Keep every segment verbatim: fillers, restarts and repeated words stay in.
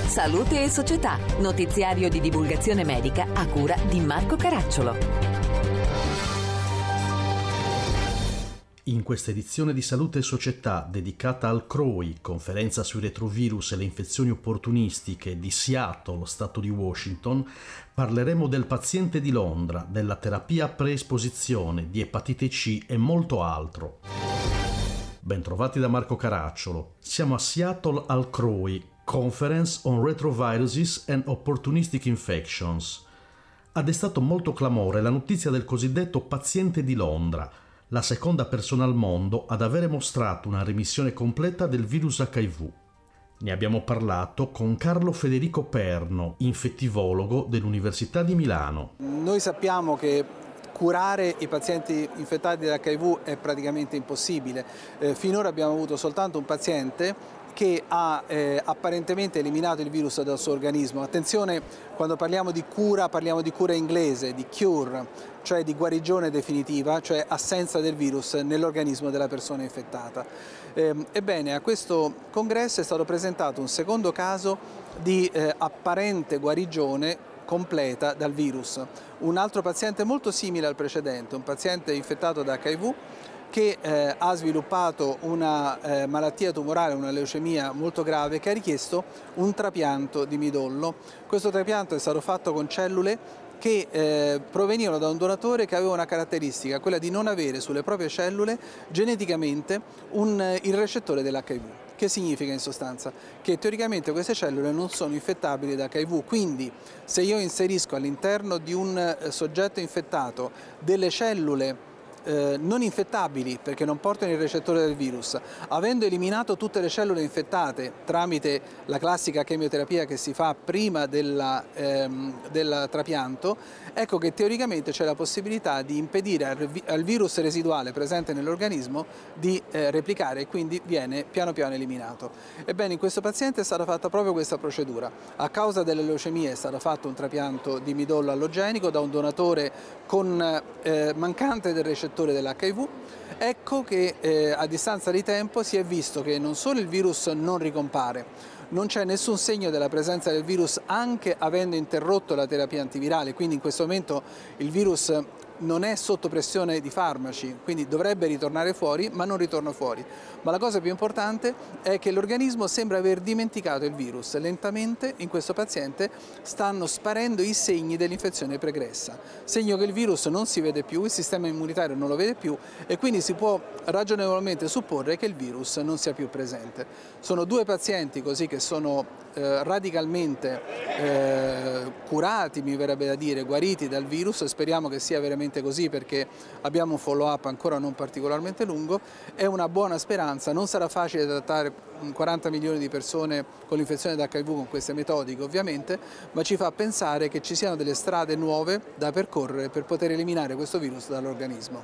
Salute e Società, notiziario di divulgazione medica a cura di Marco Caracciolo. In questa edizione di Salute e Società, dedicata al C R O I, conferenza sui retrovirus e le infezioni opportunistiche di Seattle, stato di Washington, parleremo del paziente di Londra, della terapia pre-esposizione, di epatite C e molto altro. Bentrovati da Marco Caracciolo. Siamo a Seattle al C R O I, Conference on Retroviruses and Opportunistic Infections. Ha destato molto clamore la notizia del cosiddetto paziente di Londra, la seconda persona al mondo ad avere mostrato una remissione completa del virus H I V. Ne abbiamo parlato con Carlo Federico Perno, infettivologo dell'Università di Milano. Noi sappiamo che curare i pazienti infettati da H I V è praticamente impossibile. Eh, finora abbiamo avuto soltanto un paziente che ha eh, apparentemente eliminato il virus dal suo organismo. Attenzione, quando parliamo di cura, parliamo di cura inglese, di cure, cioè di guarigione definitiva, cioè assenza del virus nell'organismo della persona infettata. Eh, ebbene, a questo congresso è stato presentato un secondo caso di eh, apparente guarigione completa dal virus. Un altro paziente molto simile al precedente, un paziente infettato da H I V, che eh, ha sviluppato una eh, malattia tumorale, una leucemia molto grave, che ha richiesto un trapianto di midollo. Questo trapianto è stato fatto con cellule che eh, provenivano da un donatore che aveva una caratteristica, quella di non avere sulle proprie cellule geneticamente un, il recettore dell'H I V. Che significa in sostanza? Che teoricamente queste cellule non sono infettabili da H I V, quindi se io inserisco all'interno di un eh, soggetto infettato delle cellule Eh, non infettabili perché non portano il recettore del virus, avendo eliminato tutte le cellule infettate tramite la classica chemioterapia che si fa prima della, ehm, del trapianto, ecco che teoricamente c'è la possibilità di impedire al, al virus residuale presente nell'organismo di eh, replicare e quindi viene piano piano eliminato. Ebbene, in questo paziente è stata fatta proprio questa procedura. A causa delle leucemie è stato fatto un trapianto di midollo allogenico da un donatore con eh, mancante del recettore dell'H I V. Ecco che eh, a distanza di tempo si è visto che non solo il virus non ricompare, non c'è nessun segno della presenza del virus anche avendo interrotto la terapia antivirale, quindi in questo momento il virus non è sotto pressione di farmaci, quindi dovrebbe ritornare fuori, ma non ritorna fuori. Ma la cosa più importante è che l'organismo sembra aver dimenticato il virus. Lentamente in questo paziente stanno sparendo i segni dell'infezione pregressa, segno che il virus non si vede più, il sistema immunitario non lo vede più e quindi si può ragionevolmente supporre che il virus non sia più presente. Sono due pazienti così che sono eh, radicalmente eh, curati, mi verrebbe da dire, guariti dal virus, speriamo che sia veramente così perché abbiamo un follow up ancora non particolarmente lungo. È una buona speranza, non sarà facile trattare quaranta milioni di persone con l'infezione da H I V con queste metodiche ovviamente, ma ci fa pensare che ci siano delle strade nuove da percorrere per poter eliminare questo virus dall'organismo.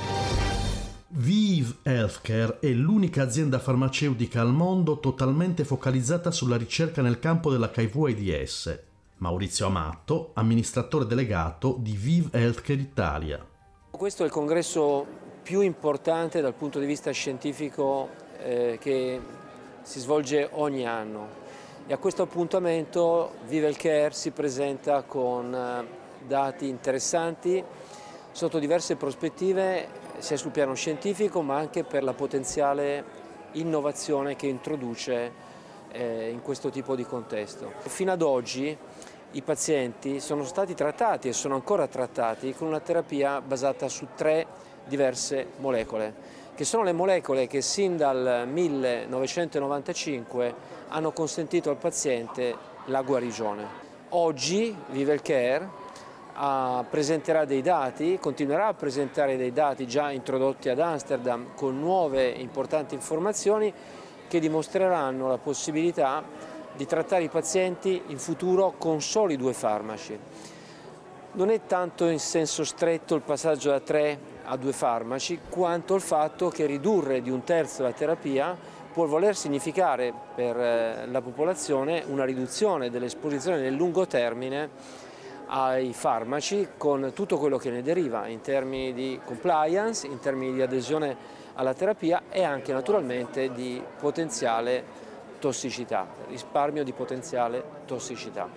ViiV Healthcare è l'unica azienda farmaceutica al mondo totalmente focalizzata sulla ricerca nel campo dell'H I V/AIDS. Maurizio Amatto, amministratore delegato di ViiV Healthcare Italia. Questo è il congresso più importante dal punto di vista scientifico eh, che si svolge ogni anno e a questo appuntamento ViiV Healthcare si presenta con eh, dati interessanti sotto diverse prospettive sia sul piano scientifico ma anche per la potenziale innovazione che introduce eh, in questo tipo di contesto. Fino ad oggi i pazienti sono stati trattati e sono ancora trattati con una terapia basata su tre diverse molecole, che sono le molecole che sin dal millenovecentonovantacinque hanno consentito al paziente la guarigione. Oggi ViiV Healthcare Uh, presenterà dei dati, continuerà a presentare dei dati già introdotti ad Amsterdam con nuove importanti informazioni che dimostreranno la possibilità di trattare i pazienti in futuro con soli due farmaci. Non è tanto in senso stretto il passaggio da tre a due farmaci, quanto il fatto che ridurre di un terzo la terapia può voler significare per la popolazione una riduzione dell'esposizione nel lungo termine ai farmaci con tutto quello che ne deriva in termini di compliance, in termini di adesione alla terapia e anche naturalmente di potenziale tossicità, risparmio di potenziale tossicità.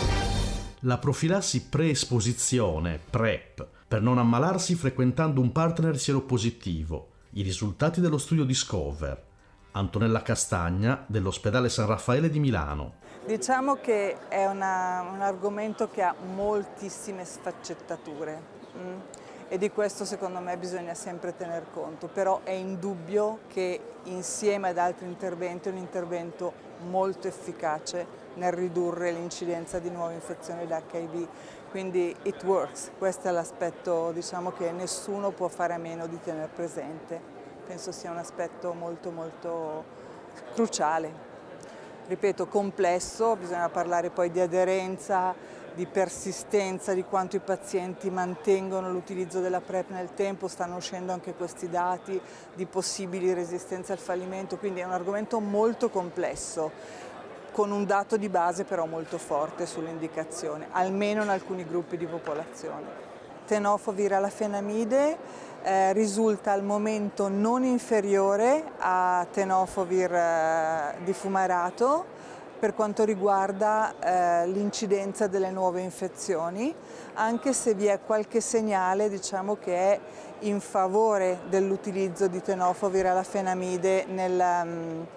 La profilassi pre-esposizione, PrEP, per non ammalarsi frequentando un partner sieropositivo. I risultati dello studio Discover. Antonella Castagna, dell'Ospedale San Raffaele di Milano. Diciamo che è una, un argomento che ha moltissime sfaccettature mm? e di questo secondo me bisogna sempre tener conto, però è indubbio che insieme ad altri interventi è un intervento molto efficace nel ridurre l'incidenza di nuove infezioni da acca i vu, quindi it works, questo è l'aspetto, diciamo, che nessuno può fare a meno di tenere presente, penso sia un aspetto molto molto cruciale. Ripeto, complesso, bisogna parlare poi di aderenza, di persistenza, di quanto i pazienti mantengono l'utilizzo della PrEP nel tempo, stanno uscendo anche questi dati di possibili resistenze al fallimento, quindi è un argomento molto complesso, con un dato di base però molto forte sull'indicazione, almeno in alcuni gruppi di popolazione. Tenofovir alafenamide eh, risulta al momento non inferiore a tenofovir eh, di fumarato per quanto riguarda eh, l'incidenza delle nuove infezioni, anche se vi è qualche segnale, diciamo, che è in favore dell'utilizzo di tenofovir alafenamide nel, um,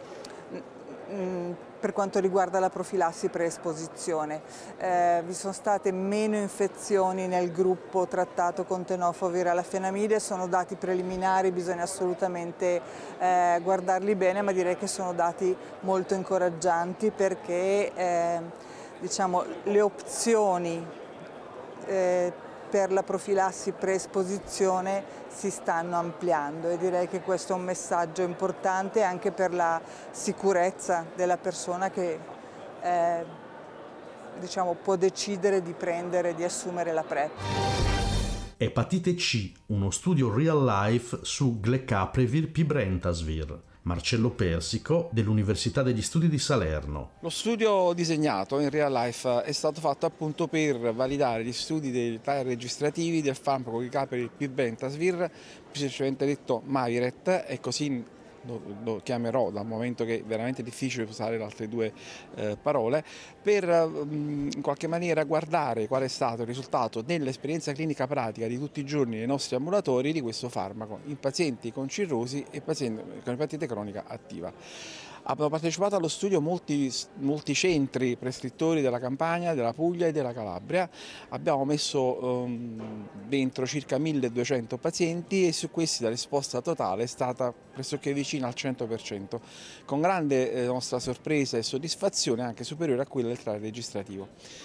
mm, per quanto riguarda la profilassi preesposizione. Eh, vi sono state meno infezioni nel gruppo trattato con tenofovir alafenamide, sono dati preliminari, bisogna assolutamente eh, guardarli bene, ma direi che sono dati molto incoraggianti perché eh, diciamo, le opzioni eh, per la profilassi preesposizione si stanno ampliando e direi che questo è un messaggio importante anche per la sicurezza della persona che eh, diciamo, può decidere di prendere, di assumere la PrEP. Epatite C, uno studio real life su Glecaprevir Pibrentasvir. Marcello Persico, dell'Università degli Studi di Salerno. Lo studio disegnato in real life è stato fatto appunto per validare gli studi dei trial registrativi del farmaco Glecaprevir Pibrentasvir, semplicemente detto Maviret, e così Lo, lo chiamerò, dal momento che è veramente difficile usare le altre due eh, parole, per um, in qualche maniera guardare qual è stato il risultato nell'esperienza clinica pratica di tutti i giorni dei nostri ambulatori di questo farmaco in pazienti con cirrosi e pazienti con epatite cronica attiva. Hanno partecipato allo studio molti, molti centri prescrittori della Campania, della Puglia e della Calabria. Abbiamo messo um, dentro circa milleduecento pazienti e su questi la risposta totale è stata pressoché vicina al cento per cento, con grande eh, nostra sorpresa e soddisfazione anche superiore a quella del trial registrativo.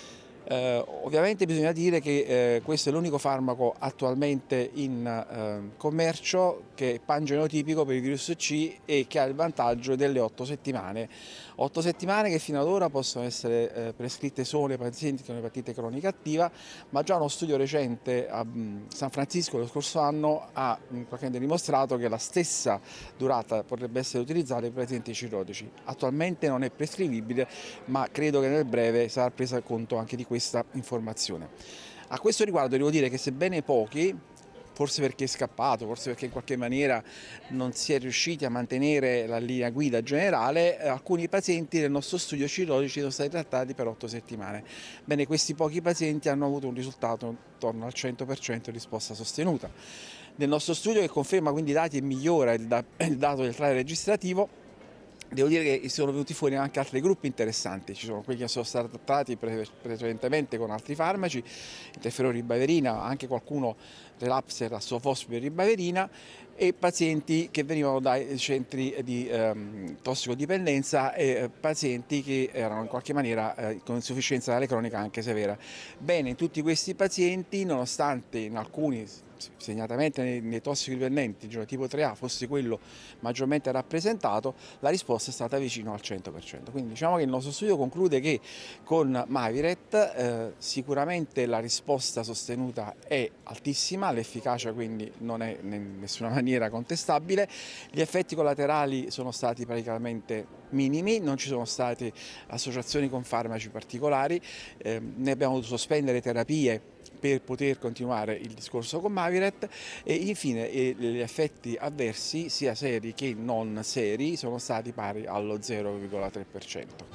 Eh, ovviamente bisogna dire che eh, questo è l'unico farmaco attualmente in eh, commercio che è pangenotipico per il virus C e che ha il vantaggio delle otto settimane. otto settimane che fino ad ora possono essere eh, prescritte solo ai pazienti con epatite cronica attiva, ma già uno studio recente a mh, San Francisco lo scorso anno ha praticamente dimostrato che la stessa durata potrebbe essere utilizzata per pazienti cirrotici. Attualmente non è prescrivibile, ma credo che nel breve sarà presa conto anche di questo questa informazione. A questo riguardo devo dire che sebbene pochi, forse perché è scappato, forse perché in qualche maniera non si è riusciti a mantenere la linea guida generale, eh, alcuni pazienti del nostro studio cirrotici sono stati trattati per otto settimane. Bene, questi pochi pazienti hanno avuto un risultato intorno al cento per cento di risposta sostenuta. Nel nostro studio, che conferma quindi i dati e migliora il, da il dato del trial registrativo, devo dire che sono venuti fuori anche altri gruppi interessanti. Ci sono quelli che sono stati trattati pre precedentemente con altri farmaci, interferone ribavirina, anche qualcuno relapse al sofosforo ribavirina, e pazienti che venivano dai centri di ehm, tossicodipendenza e eh, pazienti che erano in qualche maniera eh, con insufficienza renale cronica anche severa. Bene, in tutti questi pazienti, nonostante in alcuni, segnatamente nei, nei tossicodipendenti, genotipo tre A, fosse quello maggiormente rappresentato, la risposta è stata vicino al cento per cento. Quindi diciamo che il nostro studio conclude che con Maviret eh, sicuramente la risposta sostenuta è altissima, l'efficacia quindi non è in nessuna maniera maniera contestabile. Gli effetti collaterali sono stati praticamente minimi, non ci sono state associazioni con farmaci particolari, eh, ne abbiamo dovuto sospendere terapie per poter continuare il discorso con Mavyret e infine eh, gli effetti avversi sia seri che non seri sono stati pari allo zero virgola tre per cento.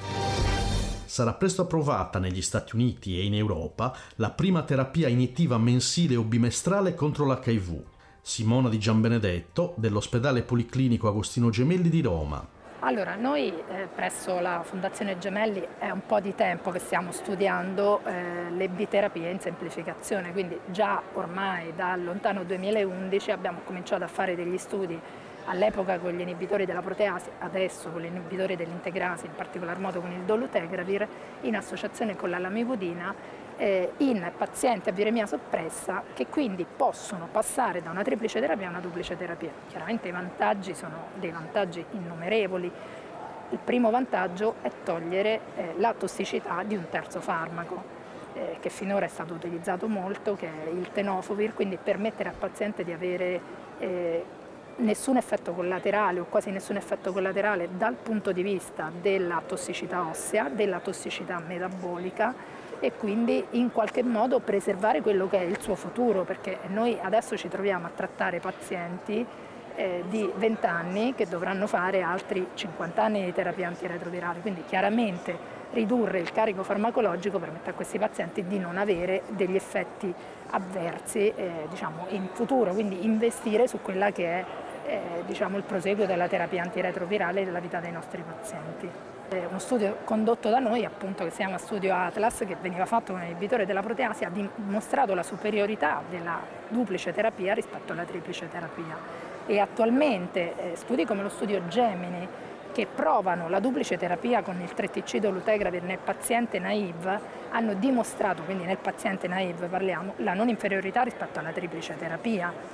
Sarà presto approvata negli Stati Uniti e in Europa la prima terapia iniettiva mensile o bimestrale contro l'H I V. Simona Di Gianbenedetto dell'ospedale policlinico Agostino Gemelli di Roma. Allora, noi eh, presso la Fondazione Gemelli è un po' di tempo che stiamo studiando eh, le biterapie in semplificazione, quindi già ormai dal lontano duemilaundici abbiamo cominciato a fare degli studi, all'epoca con gli inibitori della proteasi, adesso con gli inibitori dell'integrasi, in particolar modo con il dolutegravir, in associazione con la lamivudina, eh, in pazienti a viremia soppressa che quindi possono passare da una triplice terapia a una duplice terapia. Chiaramente i vantaggi sono dei vantaggi innumerevoli. Il primo vantaggio è togliere eh, la tossicità di un terzo farmaco, eh, che finora è stato utilizzato molto, che è il tenofovir, quindi permettere al paziente di avere eh, nessun effetto collaterale o quasi nessun effetto collaterale dal punto di vista della tossicità ossea, della tossicità metabolica, e quindi in qualche modo preservare quello che è il suo futuro, perché noi adesso ci troviamo a trattare pazienti eh, di venti anni che dovranno fare altri cinquanta anni di terapia antiretrovirale, quindi chiaramente ridurre il carico farmacologico permette a questi pazienti di non avere degli effetti avversi eh, diciamo, in futuro, quindi investire su quella che è eh, diciamo, il proseguo della terapia antiretrovirale della vita dei nostri pazienti. Eh, uno studio condotto da noi, appunto, che si chiama Studio Atlas, che veniva fatto con l'inibitore della proteasi, ha dimostrato la superiorità della duplice terapia rispetto alla triplice terapia. E attualmente eh, studi come lo studio Gemini, che provano la duplice terapia con il tre T C dolutegravir nel paziente naive, hanno dimostrato, quindi nel paziente naive parliamo, la non inferiorità rispetto alla triplice terapia,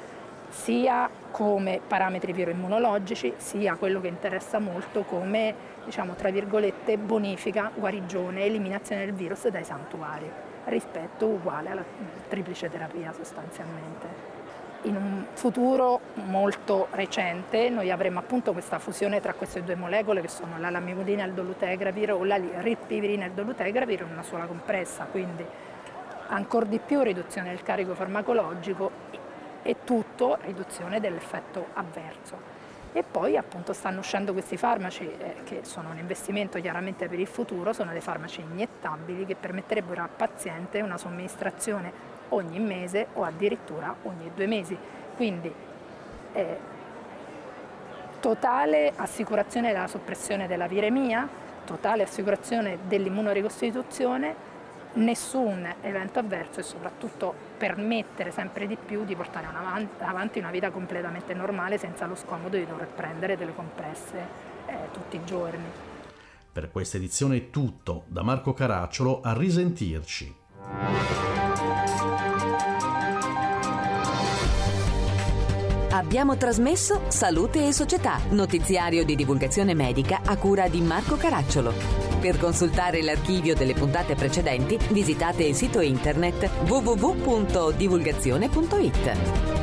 sia come parametri viroimmunologici, sia quello che interessa molto come, diciamo, tra virgolette, bonifica, guarigione, eliminazione del virus dai santuari, rispetto uguale alla triplice terapia sostanzialmente. In un futuro molto recente noi avremo appunto questa fusione tra queste due molecole che sono la lamivudina e il dolutegravir o la rilpivirina e il dolutegravir in una sola compressa, quindi ancor di più riduzione del carico farmacologico e tutto riduzione dell'effetto avverso. E poi appunto stanno uscendo questi farmaci eh, che sono un investimento chiaramente per il futuro, sono dei farmaci iniettabili che permetterebbero al paziente una somministrazione ogni mese o addirittura ogni due mesi. Quindi eh, totale assicurazione della soppressione della viremia, totale assicurazione dell'immunoricostituzione, nessun evento avverso e soprattutto permettere sempre di più di portare avanti una vita completamente normale senza lo scomodo di dover prendere delle compresse eh, tutti i giorni. Per questa edizione è tutto. Da Marco Caracciolo, a risentirci. Abbiamo trasmesso Salute e Società, notiziario di divulgazione medica a cura di Marco Caracciolo. Per consultare l'archivio delle puntate precedenti, visitate il sito internet w w w punto divulgazione punto i t.